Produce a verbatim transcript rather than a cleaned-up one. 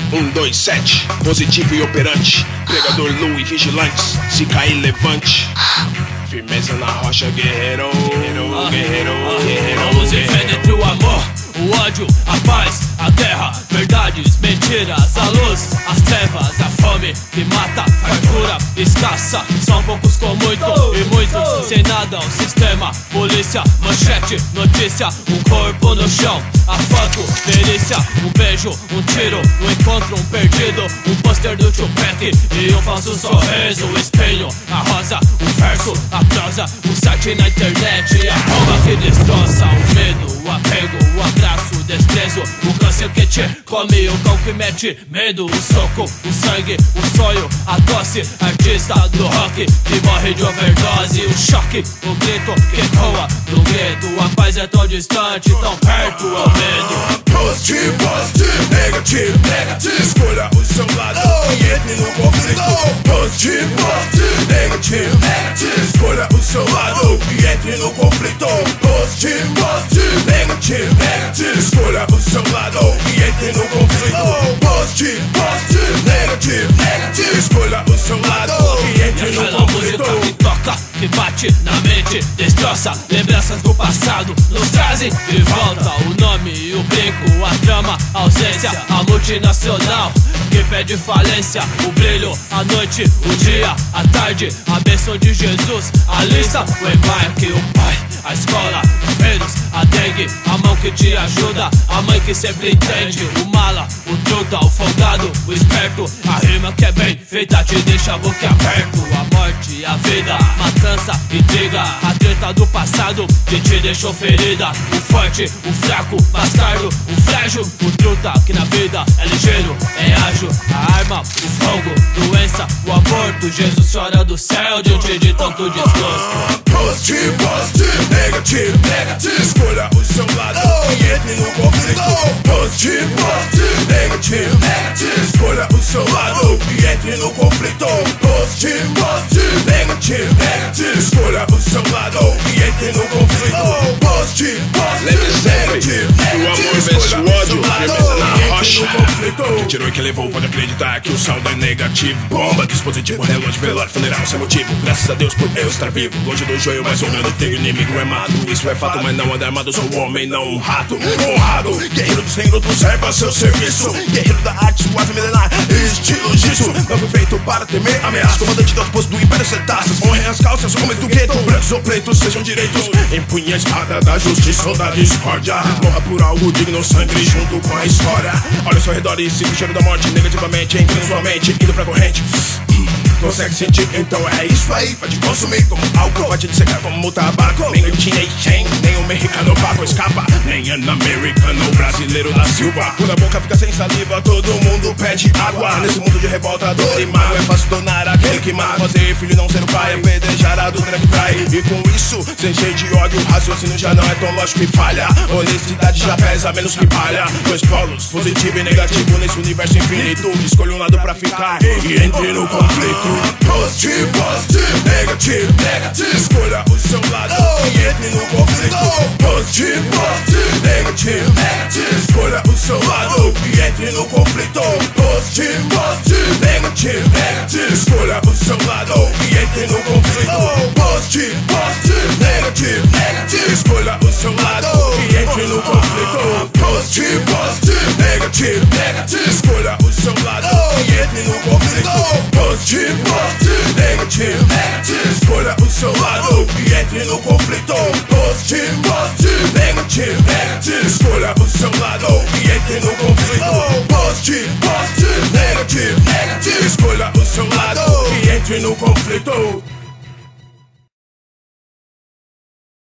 Um, dois, sete, positivo e operante. Pregador Lu e vigilantes, se cair levante. Firmeza na rocha, guerreiro, guerreiro, guerreiro, guerreiro. Vamos em fé entre o amor, o ódio, a paz, a guerra, verdades, mentiras, a luz, as trevas, a fome que mata, fartura escassa. São poucos com muito e muitos sem nada. O sistema, polícia, manchete, notícia, um corpo no chão, a foto, perícia, um beijo, um tiro, um encontro, um perdido, um pôster do Tupac e um falso sorriso, o espelho, a rosa, o verso, a prosa, o site na internet, a bomba que destroça, o medo, o apego, o abraço, o desprezo, o câncer que te come, o cão que mete medo, o soco, o sangue, o sonho, a tosse, artista do rock que morre de overdose, o choque, o grito que coa do gueto, a paz é tão distante, tão perto, é o medo. Positivo, positivo, negativo, negativo, escolha o seu lado e entre no conflito. Positivo, positivo, negativo, negativo, escolha o seu lado e entre no conflito. Positivo, positivo, negativo, negativo, escolha o seu lado e entre no conflito. Positivo, positivo, negativo, negativo, escolha o seu lado e entre no conflito. Música que toca, que bate na mente, destroça lembranças do passado, nos trazem de volta o nome e o brinco, a trama, a ausência, a multinacional que pede falência, o brilho, a noite, o dia, a tarde, a bênção de Jesus, a lista, o embarque, o pai, a escola, o vírus, a dengue, a mão que te ajuda, a mãe que sempre entende, o mala, o truta, o folgado, o esperto, a rima que é bem feita te deixa a boca aberto, a morte, a vida, matança, intriga, a treta do passado que te deixou ferida, o forte, o fraco, bastardo, o frágil, o truta que na vida é ligeiro, é ágil, a arma, o fogo, doença, o aborto, Jesus chora do céu diante de tanto desgosto. Positivo, positivo, negativo, negativo, escolha o seu lado e entre no conflito. Positivo, positivo, negativo, negativo, escolha o seu lado e entre no conflito. Positivo, positivo, negativo, negativo, escolha o seu lado e entre no conflito. Positivo, positivo, negativo, negativo, escolha o seu lado e entre no conflito. Que tirou e que levou, pode acreditar que o saldo é negativo. Bomba, dispositivo, relógio, velório, funeral, sem motivo. Graças a Deus por eu estar vivo, longe do joio, mas o grande teu inimigo é mato. Isso é fato, mas não anda armado, sou um homem, não um rato. Honrado, guerreiro do sem luto, serve a seu serviço. Guerreiro da arte, suave milenar, estilo disso. Não fui feito para temer ameaça. Comandante do outposto do Império Cetáceos. Honrem as calças, homens do gueto. Brancos ou pretos, sejam direitos. Empunhe a espada da justiça ou da discórdia. Morra por algo digno, sangue junto com a história. Olha ao seu redor e siga o cheiro da morte negativamente. Entre na sua mente, indo pra corrente. Consegue sentir? Então é isso aí. Pode consumir como álcool, pode dissecar como tabaco. Nem o chinês, nem o mexicano pago escapa. Nem an americano, brasileiro da Silva. Quando a boca fica sem saliva, todo mundo pede água. Nesse mundo de revolta, dor e mágoa, é fácil tornar aquele que mata. Fazer filho não ser o pai, apedrejada do trem que trai. E com isso, sem cheio de ódio, o raciocínio já não é tão lógico e falha. Honestidade já pesa menos que palha. Dois polos, positivo e negativo nesse universo infinito. Escolha um lado pra ficar e entre no conflito. Positivo, positivo, negativo, negativo, escolha o seu lado e entre no conflito. Positivo, positivo, negativo, negativo, escolha o seu lado e entre no conflito. Positivo, positivo, negativo, negativo, escolha o seu lado e entre no conflito. Positivo, positivo, negativo, negativo, escolha o seu lado e entre no conflito. Positivo, positivo, negativo, negativo, escolha o seu lado e entre no conflito. Positivo, positivo, negativo, negativo, escolha o seu lado e entre no conflito. Positivo, positivo, negativo, negativo, escolha o seu lado e entre no conflito. Positivo, positivo, negativo, negativo, escolha o seu lado e entre no conflito.